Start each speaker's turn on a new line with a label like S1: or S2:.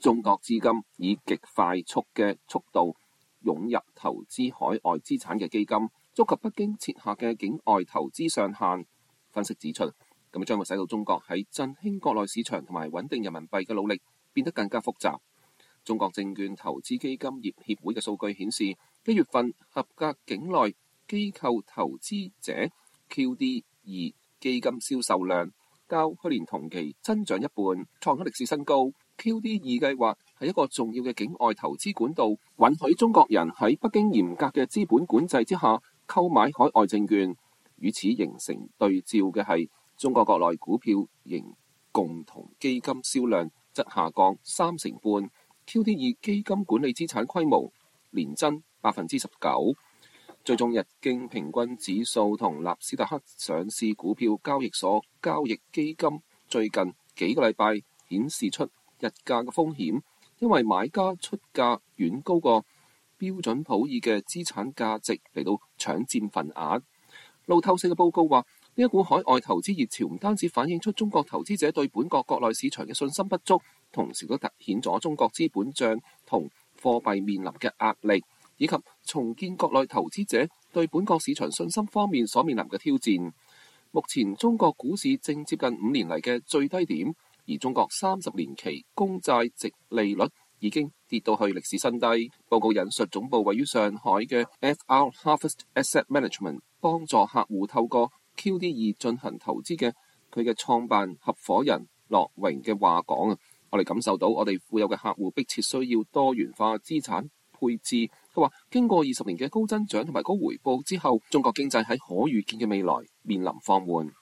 S1: 中國資金以極快速嘅速度湧入投資海外資產嘅基金，觸及北京設下嘅境外投資上限。分析指出，咁將會使到中國喺振興國內市場同埋穩定人民幣嘅努力變得更加複雜。中國證券投資基金業協會嘅數據顯示，1月份合格境內機構投資者 QD2 基金銷售量較去年同期增長一半，創下歷史新高。QD2 計劃係一個重要嘅境外投資管道，允許中國人喺北京嚴格嘅資本管制之下購買海外證券。與此形成對照嘅係，中國國內股票型共同基金銷量則下降35%。QD2 基金管理資產規模年增19%。最終日經平均指數同納斯達克上市股票交易所交易基金最近幾個禮拜顯示出溢價嘅風險，因為買家出價遠高過標準普爾嘅資產價值嚟到搶佔份額。路透社嘅報告話，呢一股海外投資熱潮唔單止反映出中國投資者對本國國內市場嘅信心不足，同時都凸顯咗中國資本帳同貨幣面臨嘅壓力，以及重建國內投資者對本國市場信心方面所面臨嘅挑戰。目前中國股市正接近5年嚟嘅最低點，而中國30年期公債殖利率已經跌到去歷史新低。報告引述總部位於上海嘅 FR Harvest Asset Management 幫助客戶透過 QD2 進行投資嘅佢嘅創辦合夥人駱榮嘅話講，我哋感受到我哋富有嘅客戶迫切需要多元化資產配置。佢話經過20年嘅高增長同埋高回報之後，中國經濟喺可預見嘅未來面臨放緩。